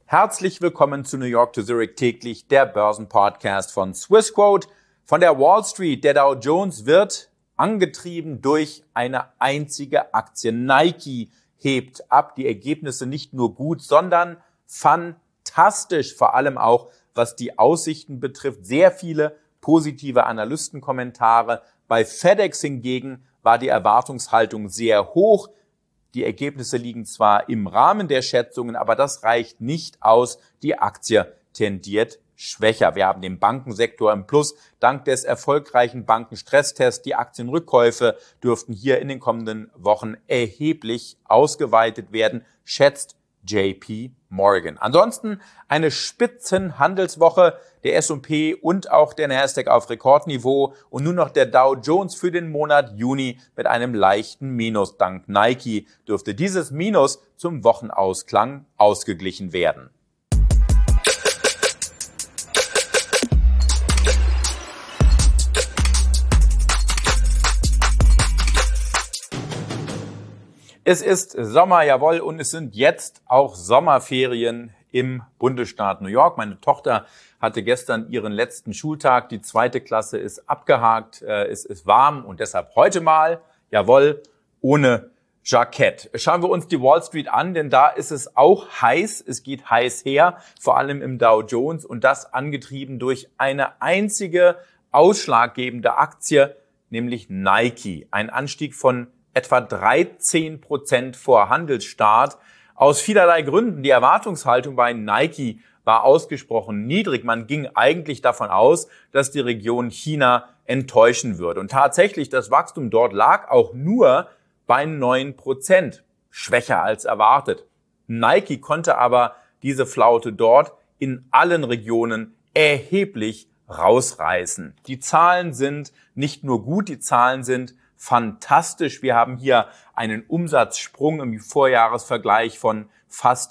Herzlich willkommen zu New York to Zurich täglich, der Börsenpodcast von Swissquote. Von der Wall Street, der Dow Jones wird angetrieben durch eine einzige Aktie. Nike hebt ab, die Ergebnisse nicht nur gut, sondern fantastisch, vor allem auch was die Aussichten betrifft. Sehr viele positive Analystenkommentare. Bei FedEx hingegen war die Erwartungshaltung sehr hoch. Die Ergebnisse liegen zwar im Rahmen der Schätzungen, aber das reicht nicht aus. Die Aktie tendiert schwächer. Wir haben den Bankensektor im Plus. Dank des erfolgreichen Bankenstresstests. Die Aktienrückkäufe dürften hier in den kommenden Wochen erheblich ausgeweitet werden, schätzt JP Morgan. Ansonsten eine Spitzenhandelswoche, der S&P und auch der Nasdaq auf Rekordniveau und nun noch der Dow Jones für den Monat Juni mit einem leichten Minus. Dank Nike dürfte dieses Minus zum Wochenausklang ausgeglichen werden. Es ist Sommer, jawohl, und es sind jetzt auch Sommerferien im Bundesstaat New York. Meine Tochter hatte gestern ihren letzten Schultag. Die 2. Klasse ist abgehakt. Es ist warm und deshalb heute mal, jawohl, ohne Jackett. Schauen wir uns die Wall Street an, denn da ist es auch heiß. Es geht heiß her, vor allem im Dow Jones, und das angetrieben durch eine einzige ausschlaggebende Aktie, nämlich Nike. Ein Anstieg von etwa 13% vor Handelsstart. Aus vielerlei Gründen. Die Erwartungshaltung bei Nike war ausgesprochen niedrig. Man ging eigentlich davon aus, dass die Region China enttäuschen würde. Und tatsächlich, das Wachstum dort lag auch nur bei 9%. Schwächer als erwartet. Nike konnte aber diese Flaute dort in allen Regionen erheblich rausreißen. Die Zahlen sind nicht nur gut, die Zahlen sind fantastisch. Wir haben hier einen Umsatzsprung im Vorjahresvergleich von fast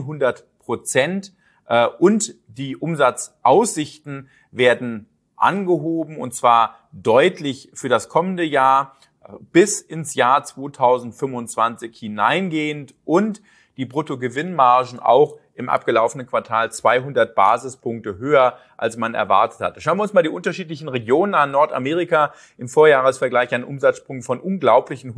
100%. Und die Umsatzaussichten werden angehoben, und zwar deutlich für das kommende Jahr bis ins Jahr 2025 hineingehend, und die Bruttogewinnmargen auch im abgelaufenen Quartal 200 Basispunkte höher, als man erwartet hatte. Schauen wir uns mal die unterschiedlichen Regionen an. Nordamerika im Vorjahresvergleich ein Umsatzsprung von unglaublichen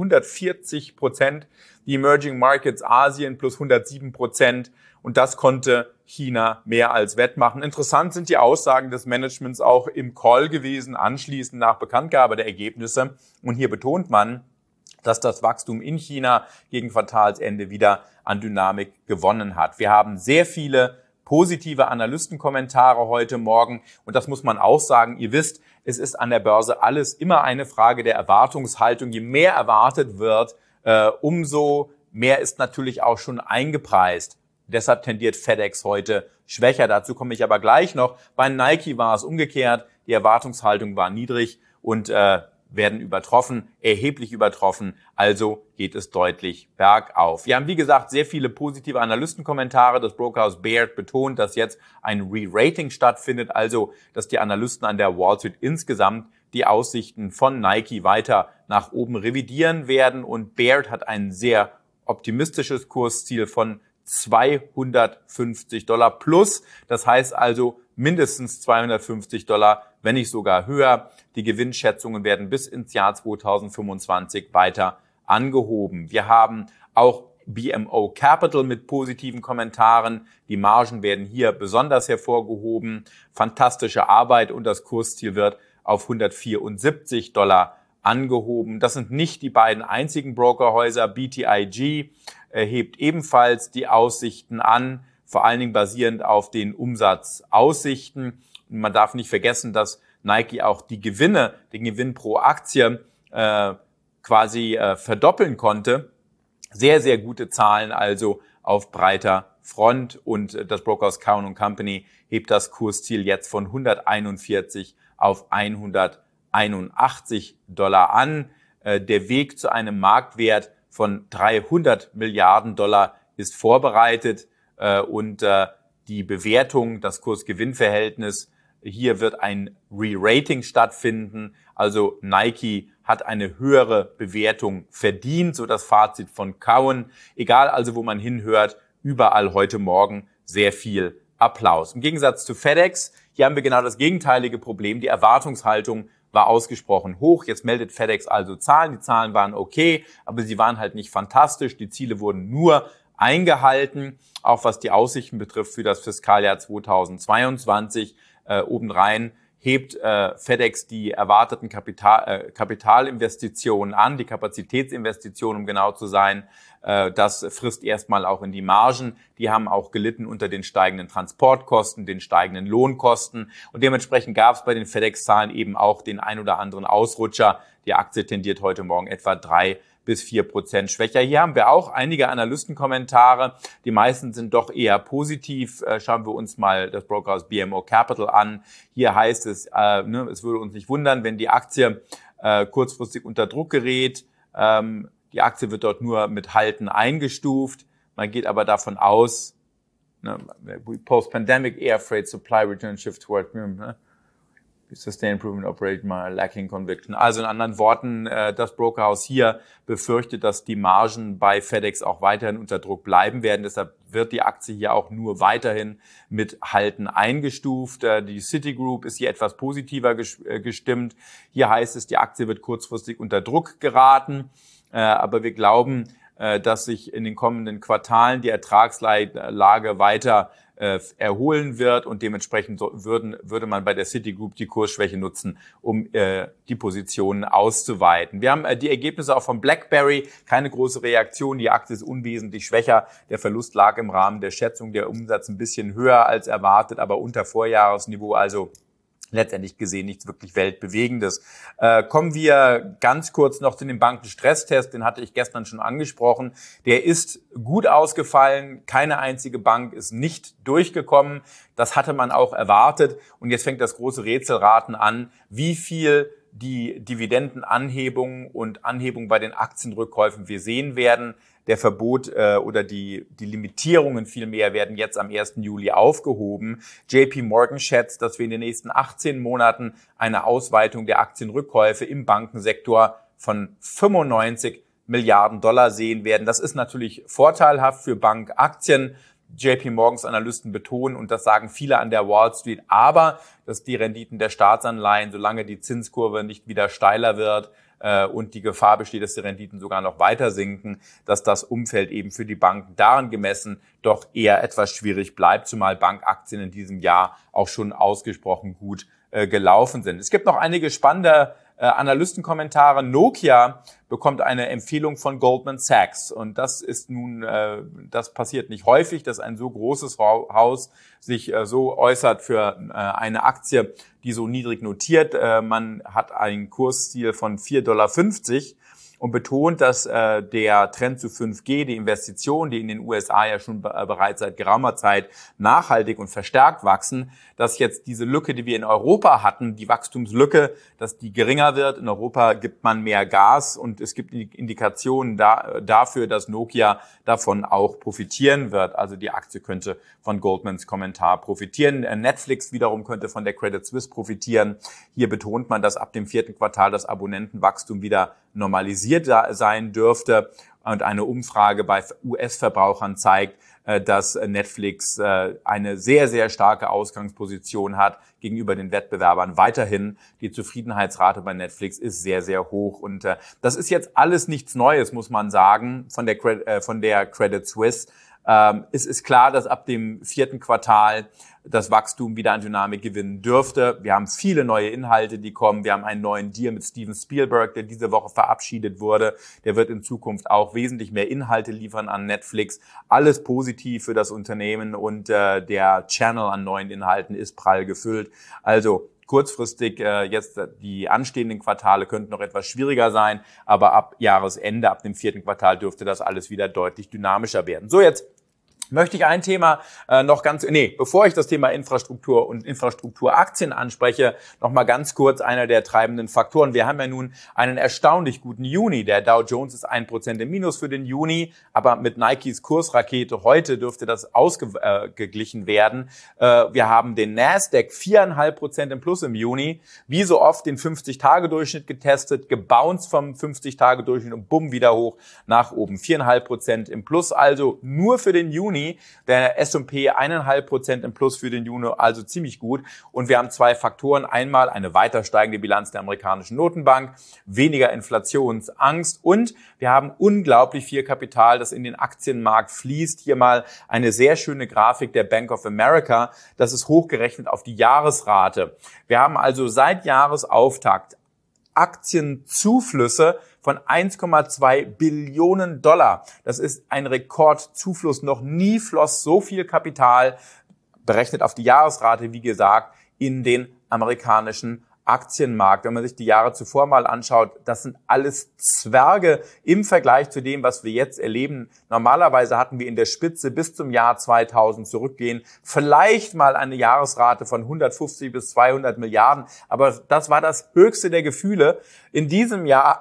140%. Die Emerging Markets Asien plus 107%. Und das konnte China mehr als wettmachen. Interessant sind die Aussagen des Managements auch im Call gewesen, anschließend nach Bekanntgabe der Ergebnisse. Und hier betont man, dass das Wachstum in China gegen Quartalsende wieder an Dynamik gewonnen hat. Wir haben sehr viele positive Analystenkommentare heute Morgen, und das muss man auch sagen. Ihr wisst, es ist an der Börse alles immer eine Frage der Erwartungshaltung. Je mehr erwartet wird, umso mehr ist natürlich auch schon eingepreist. Deshalb tendiert FedEx heute schwächer. Dazu komme ich aber gleich noch. Bei Nike war es umgekehrt. Die Erwartungshaltung war niedrig und werden übertroffen, erheblich übertroffen, also geht es deutlich bergauf. Wir haben, wie gesagt, sehr viele positive Analystenkommentare. Das Brokerhaus Baird betont, dass jetzt ein Re-Rating stattfindet, also dass die Analysten an der Wall Street insgesamt die Aussichten von Nike weiter nach oben revidieren werden, und Baird hat ein sehr optimistisches Kursziel von $250 plus. Das heißt also mindestens $250, wenn nicht sogar höher. Die Gewinnschätzungen werden bis ins Jahr 2025 weiter angehoben. Wir haben auch BMO Capital mit positiven Kommentaren. Die Margen werden hier besonders hervorgehoben. Fantastische Arbeit, und das Kursziel wird auf $174 angehoben. Das sind nicht die beiden einzigen Brokerhäuser. BTIG hebt ebenfalls die Aussichten an, vor allen Dingen basierend auf den Umsatzaussichten. Und man darf nicht vergessen, dass Nike auch die Gewinne, den Gewinn pro Aktie quasi verdoppeln konnte. Sehr, sehr gute Zahlen also auf breiter Front, und das Brokerhaus Cowen & Company hebt das Kursziel jetzt von 141 auf $181 an. Der Weg zu einem Marktwert von $300 Milliarden ist vorbereitet, und die Bewertung, das Kurs-Gewinn-Verhältnis, hier wird ein Re-Rating stattfinden. Also Nike hat eine höhere Bewertung verdient, so das Fazit von Cowen. Egal also, wo man hinhört, überall heute Morgen sehr viel Applaus. Im Gegensatz zu FedEx, hier haben wir genau das gegenteilige Problem. Die Erwartungshaltung war ausgesprochen hoch. Jetzt meldet FedEx also Zahlen. Die Zahlen waren okay, aber sie waren halt nicht fantastisch. Die Ziele wurden nur eingehalten, auch was die Aussichten betrifft für das Fiskaljahr 2022. Obendrein hebt FedEx die erwarteten Kapitalinvestitionen an, die Kapazitätsinvestitionen, um genau zu sein. Das frisst erstmal auch in die Margen. Die haben auch gelitten unter den steigenden Transportkosten, den steigenden Lohnkosten. Und dementsprechend gab es bei den FedEx-Zahlen eben auch den ein oder anderen Ausrutscher. Die Aktie tendiert heute Morgen etwa 3-4% schwächer. Hier haben wir auch einige Analystenkommentare. Die meisten sind doch eher positiv. Schauen wir uns mal das Brokerhaus BMO Capital an. Hier heißt es, es würde uns nicht wundern, wenn die Aktie kurzfristig unter Druck gerät. Die Aktie wird dort nur mit Halten eingestuft. Man geht aber davon aus, post-pandemic air freight supply return shift toward sustain improvement operating my lacking conviction. Also in anderen Worten, das Brokerhaus hier befürchtet, dass die Margen bei FedEx auch weiterhin unter Druck bleiben werden. Deshalb wird die Aktie hier auch nur weiterhin mit Halten eingestuft. Die Citigroup ist hier etwas positiver gestimmt. Hier heißt es, die Aktie wird kurzfristig unter Druck geraten. Aber wir glauben, dass sich in den kommenden Quartalen die Ertragslage weiter erholen wird und dementsprechend würde man bei der Citigroup die Kursschwäche nutzen, um die Positionen auszuweiten. Wir haben die Ergebnisse auch von BlackBerry, keine große Reaktion, die Aktie ist unwesentlich schwächer. Der Verlust lag im Rahmen der Schätzung, der Umsatz ein bisschen höher als erwartet, aber unter Vorjahresniveau, also letztendlich gesehen nichts wirklich Weltbewegendes. Kommen wir ganz kurz noch zu dem Bankenstresstest, den hatte ich gestern schon angesprochen. Der ist gut ausgefallen, keine einzige Bank ist nicht durchgekommen. Das hatte man auch erwartet und jetzt fängt das große Rätselraten an, wie viel die Dividendenanhebung und Anhebung bei den Aktienrückkäufen wir sehen werden. Der Verbot oder die Limitierungen vielmehr werden jetzt am 1. Juli aufgehoben. JP Morgan schätzt, dass wir in den nächsten 18 Monaten eine Ausweitung der Aktienrückkäufe im Bankensektor von 95 Milliarden Dollar sehen werden. Das ist natürlich vorteilhaft für Bankaktien. JP Morgans Analysten betonen, und das sagen viele an der Wall Street, aber dass die Renditen der Staatsanleihen, solange die Zinskurve nicht wieder steiler wird, und die Gefahr besteht, dass die Renditen sogar noch weiter sinken, dass das Umfeld eben für die Banken daran gemessen doch eher etwas schwierig bleibt, zumal Bankaktien in diesem Jahr auch schon ausgesprochen gut gelaufen sind. Es gibt noch einige spannende Analystenkommentare. Nokia bekommt eine Empfehlung von Goldman Sachs und das ist nun, das passiert nicht häufig, dass ein so großes Haus sich so äußert für eine Aktie, die so niedrig notiert. Man hat ein Kursziel von $4,50 und betont, dass der Trend zu 5G, die Investitionen, die in den USA ja schon bereits seit geraumer Zeit nachhaltig und verstärkt wachsen, dass jetzt diese Lücke, die wir in Europa hatten, die Wachstumslücke, dass die geringer wird. In Europa gibt man mehr Gas und es gibt Indikationen dafür, dass Nokia davon auch profitieren wird. Also die Aktie könnte von Goldmans Kommentar profitieren. Netflix wiederum könnte von der Credit Suisse profitieren. Hier betont man, dass ab dem 4. Quartal das Abonnentenwachstum wieder normalisiert sein dürfte. Und eine Umfrage bei US-Verbrauchern zeigt, dass Netflix eine sehr, sehr starke Ausgangsposition hat gegenüber den Wettbewerbern. Weiterhin die Zufriedenheitsrate bei Netflix ist sehr, sehr hoch. Und das ist jetzt alles nichts Neues, muss man sagen, von der Credit Suisse. Es ist klar, dass ab dem 4. Quartal das Wachstum wieder an Dynamik gewinnen dürfte. Wir haben viele neue Inhalte, die kommen. Wir haben einen neuen Deal mit Steven Spielberg, der diese Woche verabschiedet wurde. Der wird in Zukunft auch wesentlich mehr Inhalte liefern an Netflix. Alles positiv für das Unternehmen und der Channel an neuen Inhalten ist prall gefüllt. Also kurzfristig jetzt die anstehenden Quartale könnten noch etwas schwieriger sein, aber ab Jahresende, ab dem 4. Quartal dürfte das alles wieder deutlich dynamischer werden. So, jetzt möchte ich ein Thema bevor ich das Thema Infrastruktur und Infrastrukturaktien anspreche, noch mal ganz kurz einer der treibenden Faktoren. Wir haben ja nun einen erstaunlich guten Juni. Der Dow Jones ist 1% im Minus für den Juni, aber mit Nikes Kursrakete heute dürfte das ausgeglichen werden. Wir haben den Nasdaq 4,5% im Plus im Juni, wie so oft den 50-Tage-Durchschnitt getestet, gebounced vom 50-Tage-Durchschnitt und bumm wieder hoch nach oben. 4,5% im Plus, also nur für den Juni. Juni. Der S&P 1,5% im Plus für den Juni, also ziemlich gut. Und wir haben zwei Faktoren. Einmal eine weiter steigende Bilanz der amerikanischen Notenbank, weniger Inflationsangst und wir haben unglaublich viel Kapital, das in den Aktienmarkt fließt. Hier mal eine sehr schöne Grafik der Bank of America. Das ist hochgerechnet auf die Jahresrate. Wir haben also seit Jahresauftakt Aktienzuflüsse von 1,2 Billionen Dollar. Das ist ein Rekordzufluss. Noch nie floss so viel Kapital, berechnet auf die Jahresrate, wie gesagt, in den amerikanischen Aktienmarkt. Wenn man sich die Jahre zuvor mal anschaut, das sind alles Zwerge im Vergleich zu dem, was wir jetzt erleben. Normalerweise hatten wir in der Spitze bis zum Jahr 2000 zurückgehen, vielleicht mal eine Jahresrate von 150 bis 200 Milliarden, aber das war das höchste der Gefühle. In diesem Jahr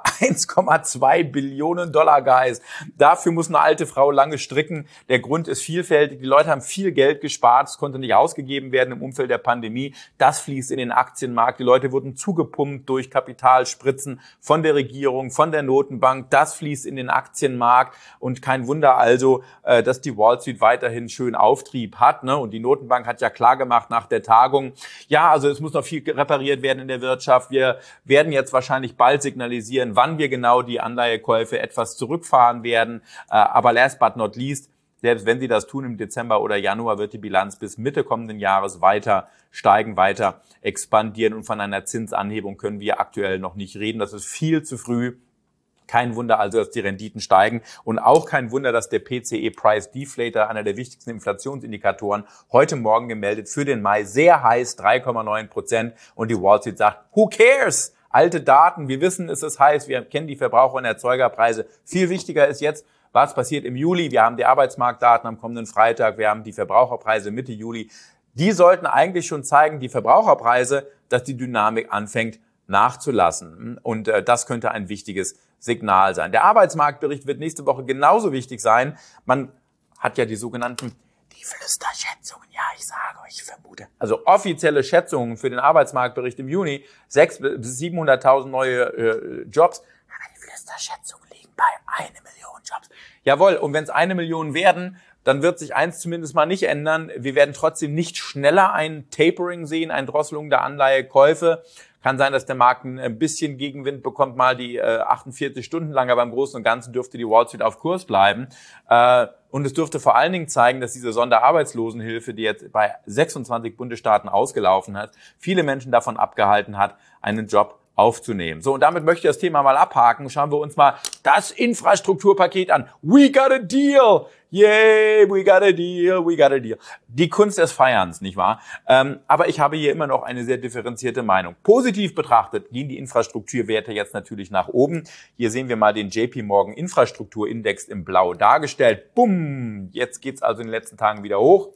1,2 Billionen Dollar, Guys. Dafür muss eine alte Frau lange stricken. Der Grund ist vielfältig. Die Leute haben viel Geld gespart. Es konnte nicht ausgegeben werden im Umfeld der Pandemie. Das fließt in den Aktienmarkt. Die Leute wurden zugepumpt durch Kapitalspritzen von der Regierung, von der Notenbank. Das fließt in den Aktienmarkt. Und kein Wunder also, dass die Wall Street weiterhin schön Auftrieb hat. Und die Notenbank hat ja klar gemacht nach der Tagung, ja, also es muss noch viel repariert werden in der Wirtschaft. Wir werden jetzt wahrscheinlich bald signalisieren, wann wir genau die Anleihekäufe etwas zurückfahren werden. Aber last but not least, selbst wenn sie das tun im Dezember oder Januar, wird die Bilanz bis Mitte kommenden Jahres weiter steigen, weiter expandieren. Und von einer Zinsanhebung können wir aktuell noch nicht reden. Das ist viel zu früh. Kein Wunder also, dass die Renditen steigen und auch kein Wunder, dass der PCE Price Deflator, einer der wichtigsten Inflationsindikatoren, heute Morgen gemeldet für den Mai sehr heiß, 3,9%. Und die Wall Street sagt, who cares? Alte Daten, wir wissen, es ist heiß, wir kennen die Verbraucher- und Erzeugerpreise. Viel wichtiger ist jetzt, was passiert im Juli. Wir haben die Arbeitsmarktdaten am kommenden Freitag, wir haben die Verbraucherpreise Mitte Juli. Die sollten eigentlich schon zeigen, die Verbraucherpreise, dass die Dynamik anfängt nachzulassen. Und das könnte ein wichtiges Signal sein. Der Arbeitsmarktbericht wird nächste Woche genauso wichtig sein. Man hat ja die sogenannten Flüsterschätzungen. Ja, ich sage euch, ich vermute. Also offizielle Schätzungen für den Arbeitsmarktbericht im Juni. 600.000 bis 700.000 neue Jobs. Aber die Flüsterschätzungen liegen bei 1 Million Jobs. Jawohl, und wenn es 1 Million werden, dann wird sich eins zumindest mal nicht ändern. Wir werden trotzdem nicht schneller ein Tapering sehen, eine Drosselung der Anleihekäufe. Kann sein, dass der Markt ein bisschen Gegenwind bekommt, mal die 48 Stunden lang, aber im Großen und Ganzen dürfte die Wall Street auf Kurs bleiben. Und es dürfte vor allen Dingen zeigen, dass diese Sonderarbeitslosenhilfe, die jetzt bei 26 Bundesstaaten ausgelaufen hat, viele Menschen davon abgehalten hat, einen Job aufzunehmen. So, und damit möchte ich das Thema mal abhaken. Schauen wir uns mal das Infrastrukturpaket an. We got a deal! Yay, we got a deal, we got a deal. Die Kunst des Feierns, nicht wahr? Aber ich habe hier immer noch eine sehr differenzierte Meinung. Positiv betrachtet gehen die Infrastrukturwerte jetzt natürlich nach oben. Hier sehen wir mal den JP Morgan Infrastrukturindex in Blau dargestellt. Bumm! Jetzt geht's also in den letzten Tagen wieder hoch.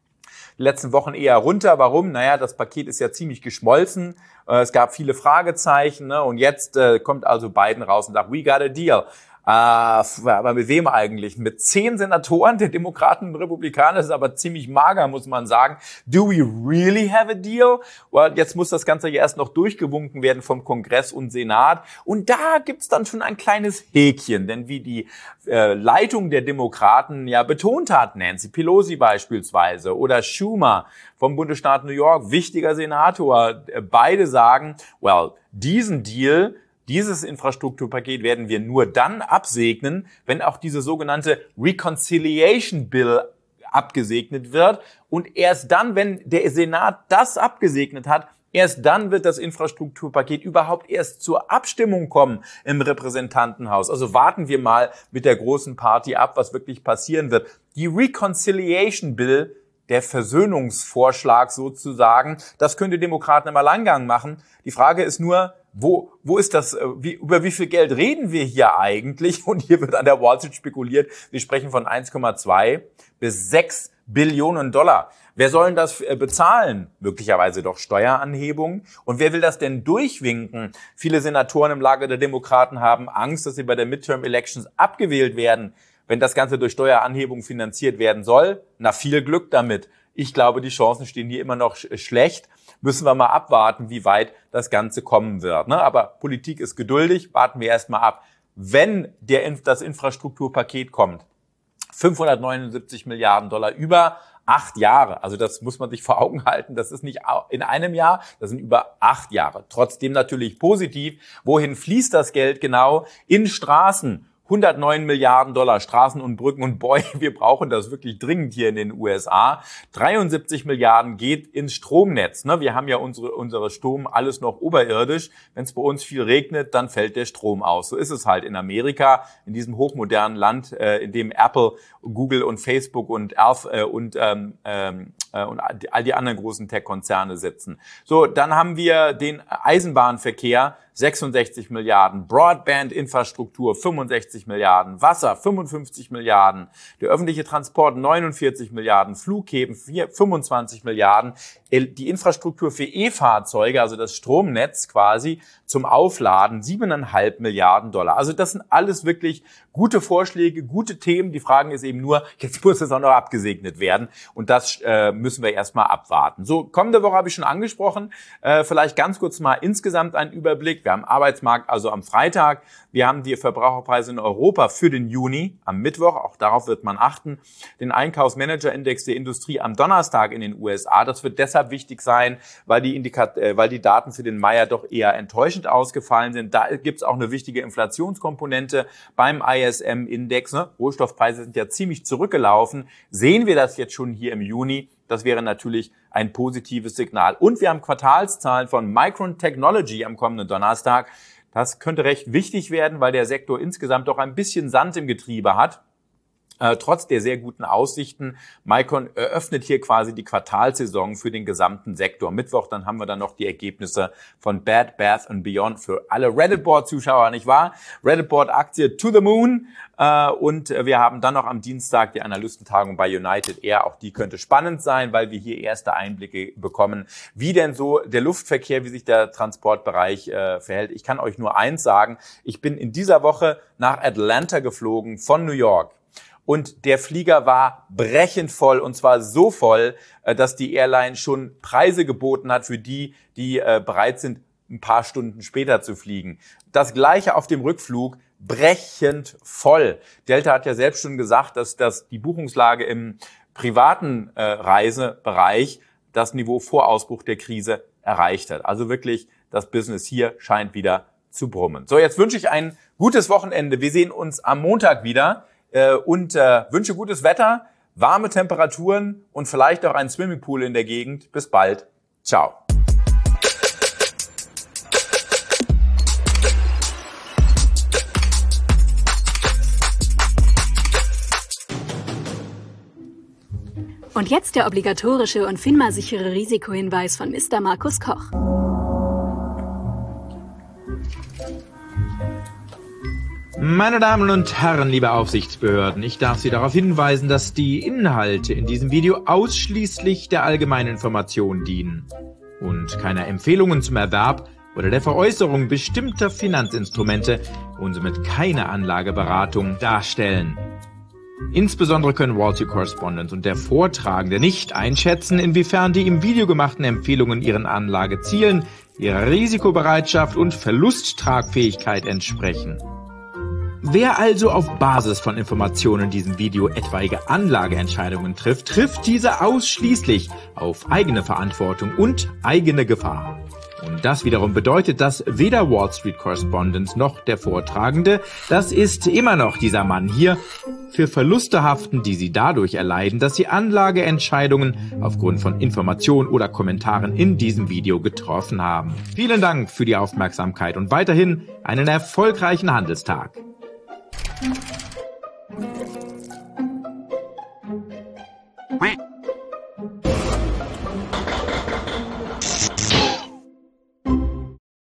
Die letzten Wochen eher runter. Warum? Naja, das Paket ist ja ziemlich geschmolzen. Es gab viele Fragezeichen, ne? Und jetzt kommt also Biden raus und sagt, we got a deal. Aber mit wem eigentlich? Mit 10 Senatoren der Demokraten und Republikaner. Das ist aber ziemlich mager, muss man sagen. Do we really have a deal? Well, jetzt muss das Ganze ja erst noch durchgewunken werden vom Kongress und Senat. Und da gibt's dann schon ein kleines Häkchen. Denn wie die Leitung der Demokraten ja betont hat, Nancy Pelosi beispielsweise oder Schumer vom Bundesstaat New York, wichtiger Senator, beide sagen, well, diesen Deal, dieses Infrastrukturpaket werden wir nur dann absegnen, wenn auch diese sogenannte Reconciliation Bill abgesegnet wird. Und erst dann, wenn der Senat das abgesegnet hat, erst dann wird das Infrastrukturpaket überhaupt erst zur Abstimmung kommen im Repräsentantenhaus. Also warten wir mal mit der großen Party ab, was wirklich passieren wird. Die Reconciliation Bill, der Versöhnungsvorschlag sozusagen, das könnte Demokraten im Alleingang machen. Die Frage ist nur, wo ist das, über wie viel Geld reden wir hier eigentlich? Und hier wird an der Wall Street spekuliert, wir sprechen von 1,2 bis 6 Billionen Dollar. Wer soll denn das bezahlen? Möglicherweise doch Steueranhebungen. Und wer will das denn durchwinken? Viele Senatoren im Lager der Demokraten haben Angst, dass sie bei der Midterm Elections abgewählt werden, wenn das Ganze durch Steueranhebung finanziert werden soll. Na, viel Glück damit. Ich glaube, die Chancen stehen hier immer noch schlecht. Müssen wir mal abwarten, wie weit das Ganze kommen wird. Aber Politik ist geduldig, warten wir erst mal ab. Wenn das Infrastrukturpaket kommt, 579 Milliarden Dollar über 8 Jahre. Also das muss man sich vor Augen halten. Das ist nicht in einem Jahr, das sind über 8 Jahre. Trotzdem natürlich positiv. Wohin fließt das Geld genau? In Straßen. 109 Milliarden Dollar Straßen und Brücken und boy, wir brauchen das wirklich dringend hier in den USA. 73 Milliarden geht ins Stromnetz. Wir haben ja unsere Strom alles noch oberirdisch. Wenn es bei uns viel regnet, dann fällt der Strom aus. So ist es halt in Amerika, in diesem hochmodernen Land, in dem Apple, Google und Facebook und und all die anderen großen Tech-Konzerne sitzen. So, dann haben wir den Eisenbahnverkehr, 66 Milliarden, Broadband-Infrastruktur, 65 Milliarden, Wasser, 55 Milliarden, der öffentliche Transport, 49 Milliarden, Flughäfen, 25 Milliarden, die Infrastruktur für E-Fahrzeuge, also das Stromnetz quasi zum Aufladen, 7,5 Milliarden Dollar. Also das sind alles wirklich gute Vorschläge, gute Themen. Die Frage ist eben nur, jetzt muss es auch noch abgesegnet werden und das müssen wir erstmal abwarten. So, kommende Woche habe ich schon angesprochen, vielleicht ganz kurz mal insgesamt einen Überblick. Wir haben Arbeitsmarkt also am Freitag, wir haben die Verbraucherpreise in Europa für den Juni am Mittwoch, auch darauf wird man achten, den Einkaufsmanagerindex der Industrie am Donnerstag in den USA. Das wird deshalb wichtig sein, weil die Daten für den Mai ja doch eher enttäuschend ausgefallen sind. Da gibt's auch eine wichtige Inflationskomponente beim ISM-Index. Rohstoffpreise sind ja ziemlich zurückgelaufen. Sehen wir das jetzt schon hier im Juni? Das wäre natürlich ein positives Signal. Und wir haben Quartalszahlen von Micron Technology am kommenden Donnerstag. Das könnte recht wichtig werden, weil der Sektor insgesamt doch ein bisschen Sand im Getriebe hat. Trotz der sehr guten Aussichten. Micron eröffnet hier quasi die Quartalsaison für den gesamten Sektor. Mittwoch, dann haben wir dann noch die Ergebnisse von Bed Bath & Beyond für alle Reddit-Board-Zuschauer, nicht wahr? Reddit-Board-Aktie to the moon. Und wir haben dann noch am Dienstag die Analystentagung bei United Air. Auch die könnte spannend sein, weil wir hier erste Einblicke bekommen, wie denn so der Luftverkehr, wie sich der Transportbereich verhält. Ich kann euch nur eins sagen. Ich bin in dieser Woche nach Atlanta geflogen von New York. Und der Flieger war brechend voll, und zwar so voll, dass die Airline schon Preise geboten hat für die bereit sind, ein paar Stunden später zu fliegen. Das Gleiche auf dem Rückflug, brechend voll. Delta hat ja selbst schon gesagt, dass die Buchungslage im privaten Reisebereich das Niveau vor Ausbruch der Krise erreicht hat. Also wirklich, das Business hier scheint wieder zu brummen. So, jetzt wünsche ich ein gutes Wochenende. Wir sehen uns am Montag wieder. Und wünsche gutes Wetter, warme Temperaturen und vielleicht auch einen Swimmingpool in der Gegend. Bis bald. Ciao. Und jetzt der obligatorische und FINMA-sichere Risikohinweis von Mr. Markus Koch. Meine Damen und Herren, liebe Aufsichtsbehörden, ich darf Sie darauf hinweisen, dass die Inhalte in diesem Video ausschließlich der allgemeinen Information dienen und keiner Empfehlungen zum Erwerb oder der Veräußerung bestimmter Finanzinstrumente und somit keine Anlageberatung darstellen. Insbesondere können Wall Street Correspondent und der Vortragende nicht einschätzen, inwiefern die im Video gemachten Empfehlungen ihren Anlagezielen, ihrer Risikobereitschaft und Verlusttragfähigkeit entsprechen. Wer also auf Basis von Informationen in diesem Video etwaige Anlageentscheidungen trifft diese ausschließlich auf eigene Verantwortung und eigene Gefahr. Und das wiederum bedeutet, dass weder Wall Street Correspondent noch der Vortragende, das ist immer noch dieser Mann hier, für Verluste haften, die sie dadurch erleiden, dass sie Anlageentscheidungen aufgrund von Informationen oder Kommentaren in diesem Video getroffen haben. Vielen Dank für die Aufmerksamkeit und weiterhin einen erfolgreichen Handelstag.